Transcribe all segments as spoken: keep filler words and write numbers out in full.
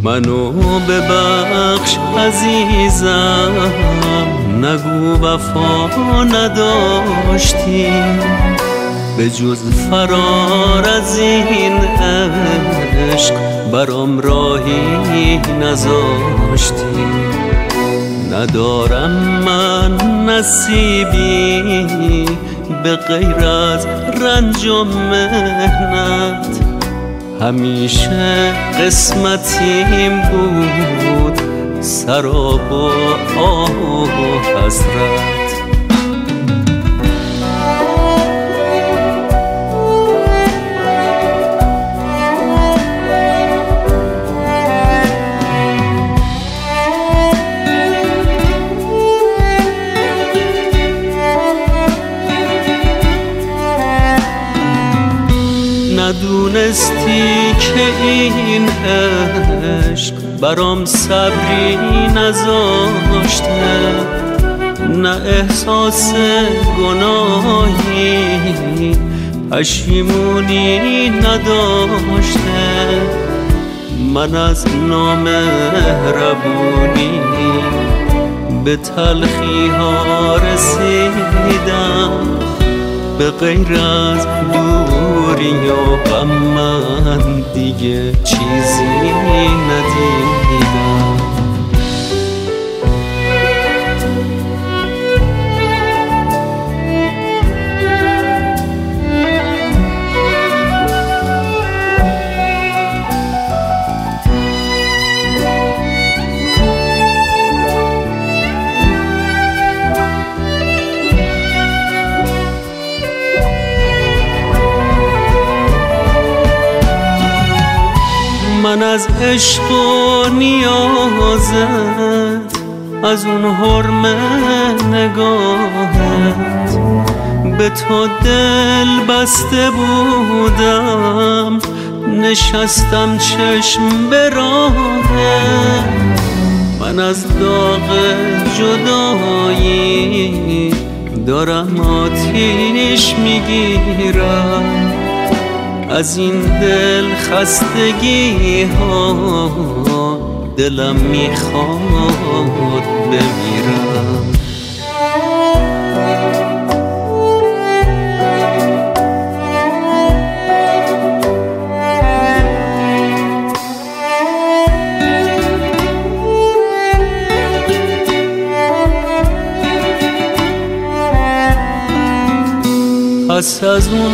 منو ببخش عزیزم، نگو وفا نداشتی، به جز فرار از این عشق برام راهی نذاشتی. ندارم من نصیبی به غیر از رنج و محنت، همیشه قسمتیم بود سراب و آه و حسرت. ندونستی که این عشق برام صبری نذاشته، نه احساس گناهی پشیمونی نداشته. من از نامهربونی به تلخی ها رسیدم، به غیر از دوری و غم من دیگه چیزی ندیدم. من از عشق و نیازت، از اون حرم نگاهت، به تو دل بسته بودم، نشستم چشم به راهت. من از داغ جدایی دارم آتیش میگیرم، از این دل خستگی ها دلم میخواد بمیرم. پس از اون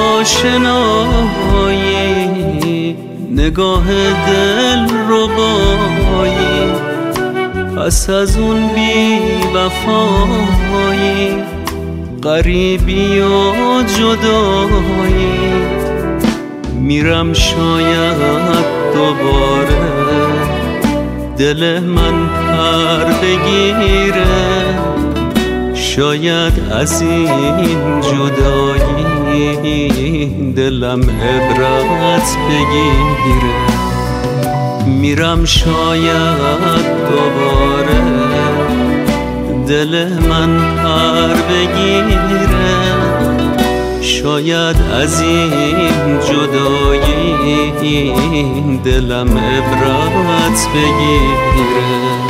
آشنایی، نگاه دل ربایی، پس از اون بی وفایی، غریبی و جدایی، میرم شاید دوباره دل من پر بگیره، شاید از این جدایی دلم عبرت بگیره. میرم شاید دوباره دل من پر بگیره، شاید از این جدایی دلم عبرت بگیره.